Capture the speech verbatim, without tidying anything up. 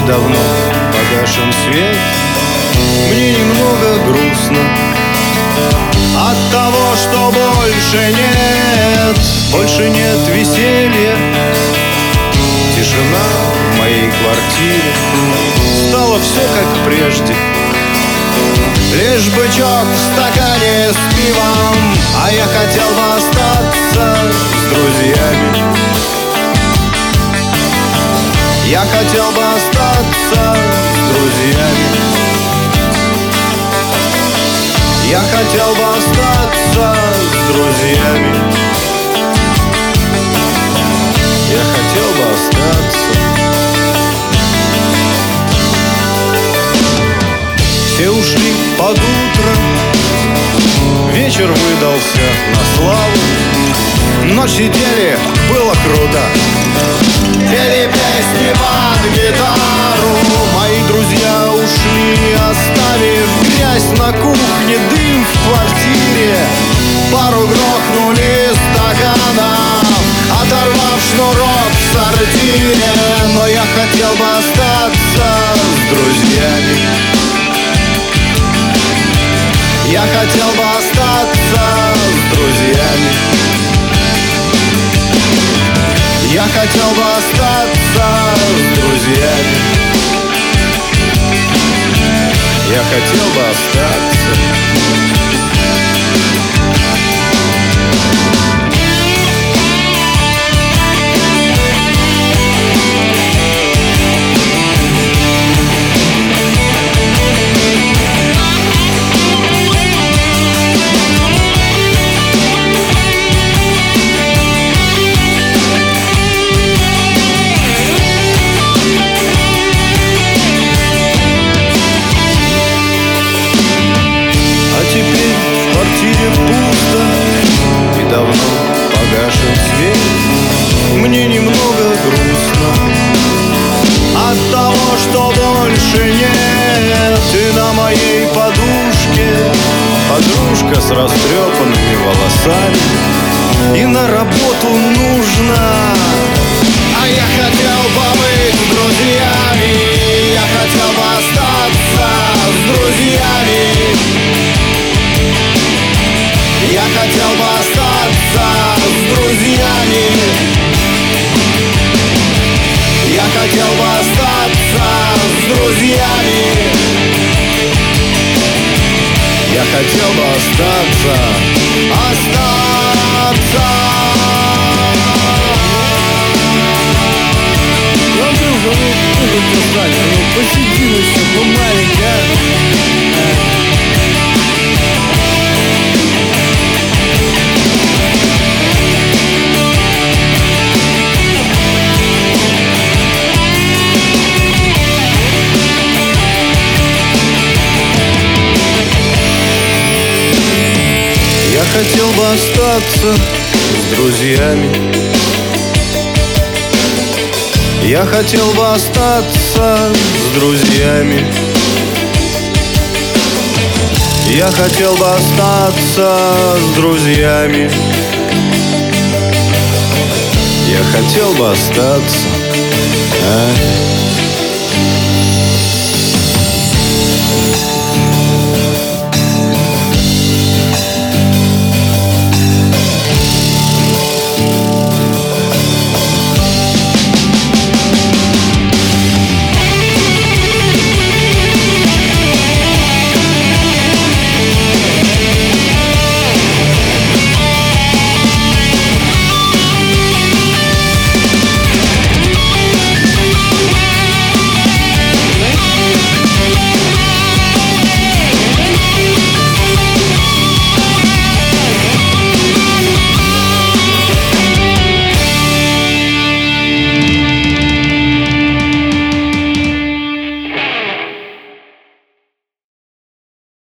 давно погашен свет. Мне немного грустно от того, что больше нет, больше нет веселья. Тишина в моей квартире, стало все как прежде. Лишь бычок в стакане с пивом, а я хотел бы остаться с друзьями. Я хотел бы остаться с друзьями. Я хотел бы остаться с друзьями. Я хотел бы остаться. Все ушли под утро, вечер выдался на славу, но сидели, было круто, пели песни под гитару. Мои друзья ушли, оставив грязь на кухне, дым в квартире. Пару грохнули стаканов, оторвав шнурок в сортире. Но я хотел бы остаться с друзьями. Я хотел бы остаться с друзьями. Я хотел бы остаться с друзьями. Я хотел бы остаться. Пусто и давно погашен свет. Мне немного грустно от того, что больше нет. И на моей подушке подружка с растрепанными волосами. И на работу нужно, а я хотел бы быть с друзьями. Я хотел бы остаться с друзьями. Я хотел бы остаться с друзьями. Я хотел бы остаться с друзьями. Я хотел бы остаться, остаться. Ну, Андрюха, ну, ну, ну, ну, посиди, ну, что, ну, маленький, а? Я хотел бы остаться с друзьями. Я хотел бы остаться с друзьями. Я хотел бы остаться с друзьями. Я хотел бы остаться, а?